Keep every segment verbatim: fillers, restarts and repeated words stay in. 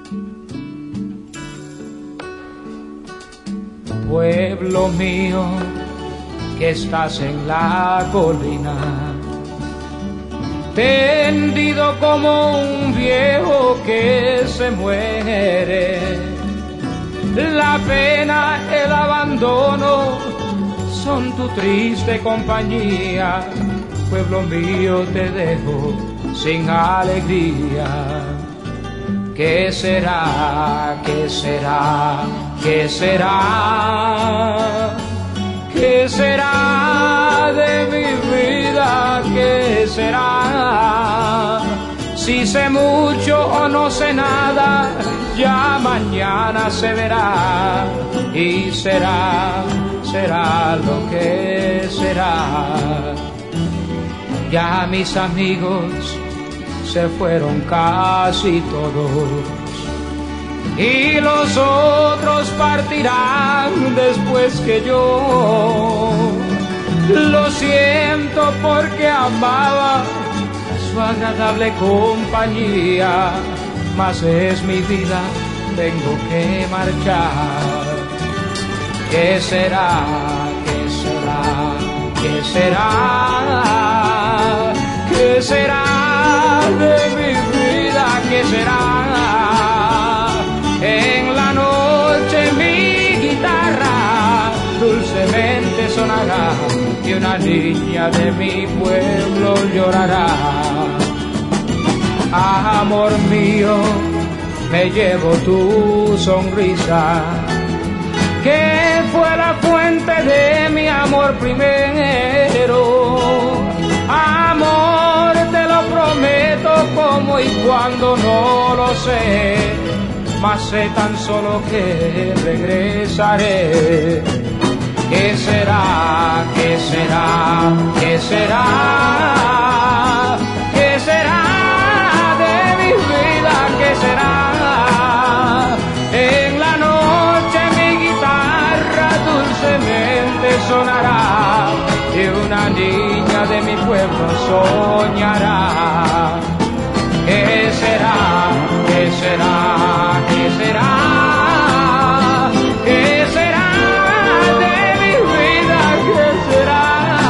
Pueblo mío, que estás en la colina, tendido como un viejo que se muere. La pena, el abandono son tu triste compañía. Pueblo mío, te dejo sin alegría. ¿Qué será? ¿Qué será? ¿Qué será? ¿Qué será de mi vida? ¿Qué será? Si sé mucho o no sé nada, ya mañana se verá. Y será, será lo que será. Ya mis amigos se fueron casi todos, y los otros partirán después que yo. Lo siento porque amaba su agradable compañía, mas es mi vida, tengo que marchar. ¿Qué será? ¿Qué será? ¿Qué será? ¿Qué será de mi vida? ¿Qué será? En la noche mi guitarra dulcemente sonará y una niña de mi pueblo llorará. Amor mío, me llevo tu sonrisa, que fue la fuente de mi amor primero. Amor, te lo prometo, como y cuando no lo sé, mas sé tan solo que regresaré. ¿Qué será? ¿Qué será? ¿Qué será? ¿Qué será de mi vida? ¿Qué será? En la noche mi guitarra dulcemente sonará y una niña de mi pueblo soñará. ¿Qué será? ¿Qué será? ¿Qué será? ¿Qué será de mi vida? ¿Qué será?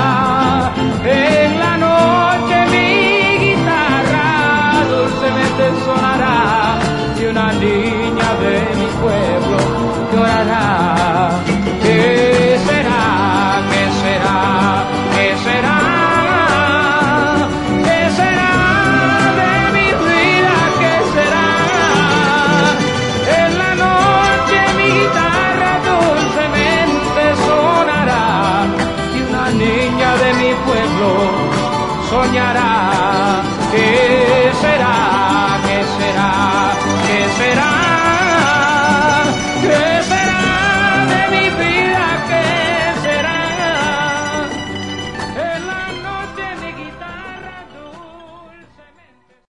En la noche mi guitarra dulcemente sonará y una niña de mi pueblo llorará. ¿Qué será? ¿Qué será? ¿Qué será? ¿Qué será de mi vida? ¿Qué será? En la noche mi guitarra dulcemente sonará y una niña de mi pueblo soñará.